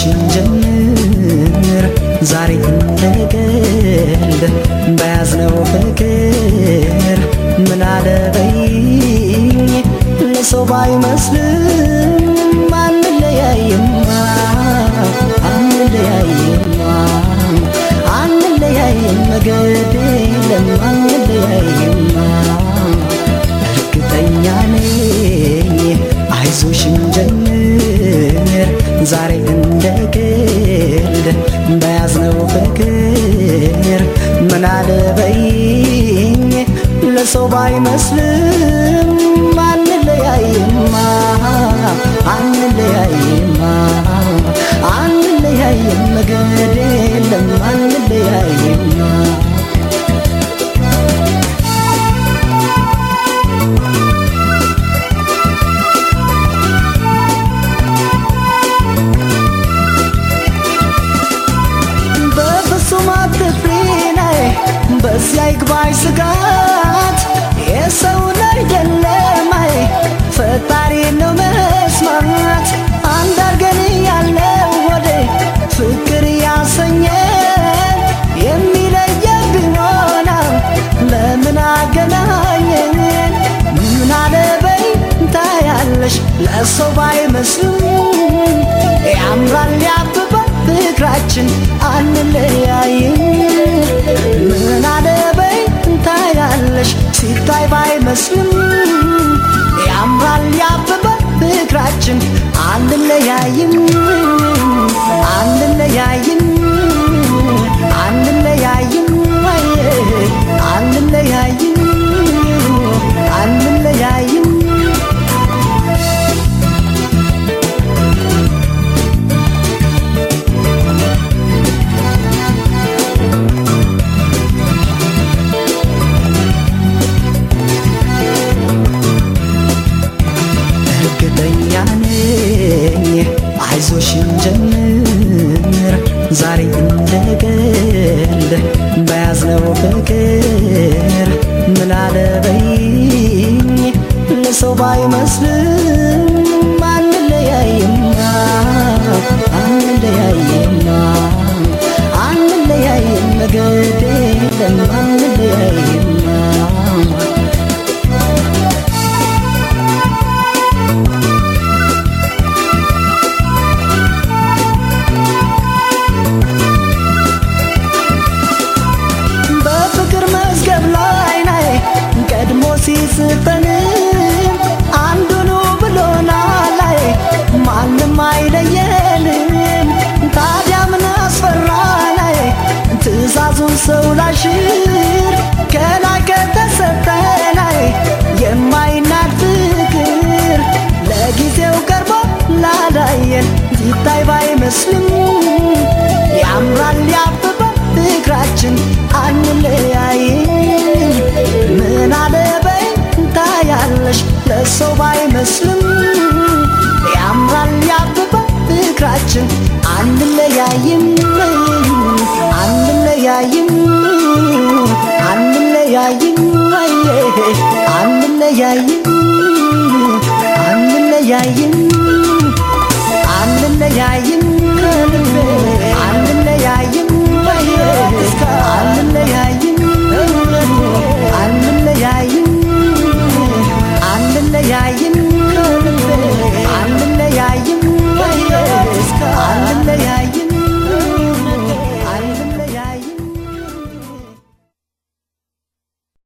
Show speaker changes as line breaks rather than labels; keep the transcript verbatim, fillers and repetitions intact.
እንጀምር ዛሬ እንደቀልድ በያዝነው ፍቅር ምን አለበይኝ ለሰው ባይመስልም አንለያይማ አንለያይማ አንለያይም መገድ የለም አንለያይማ እርግጠኛ ነኝ አይዞሽ እንጀምር ዛሬ እንደቀልድ በያዝነው ፍቅር ምን አለበይኝ ለሰው ባይመስልም አንለያይማ አንለያይማ አንለያይም መገድ የለም አንለያይማ በዚያ ይግባኝ ስጋት የሰው አይደለም አይ ፈጣሪ ነው መስማት አንድ አርገን ያለው ወደ ፍቅር ያሰኘን የሚለየብን ሆና ለምን አገናኘን ምን አለበይ ታያለሽ ለሰው ባይመስልም ያምራል ያብባል ፍቅራችን አንለያይም ምን አለበይ ታያለሽ ሲታይ ባይመስልም ያምራል ያብባል ፍቅራችን አንለያይም አንለያይም አንለያይም አንለያይም አንለያይም አይዞሽ እንጀምር ዛሬ እንደቀልድ በያዝነው ፍቅር ምን አለበይኝ ለሰው ባይመስልም አንለያይማ አንለያይማ አንለያይም መገድ የለም አንለያይማ ሲስፈንም አንዱኑ ብሎናል ላይ ማንም አይለየንም ታዲያ ምን አስፈራ ላይ ትእዛዙን ሰው ላሽር ከላይ ከተሰጠ ላይ የማይናድ ፍቅር ለጊዜው ቀርቦ ላላየን ሲታይ ባይመስልም ያምራል ያብባል ፍቅራችን አንለያይም ምን አለበይ ታያለሽ ለሰው ባይመስልም ያምራል ያብባል ፍቅራችን አንለያይም አንለያይም አንለያይም አንለያይም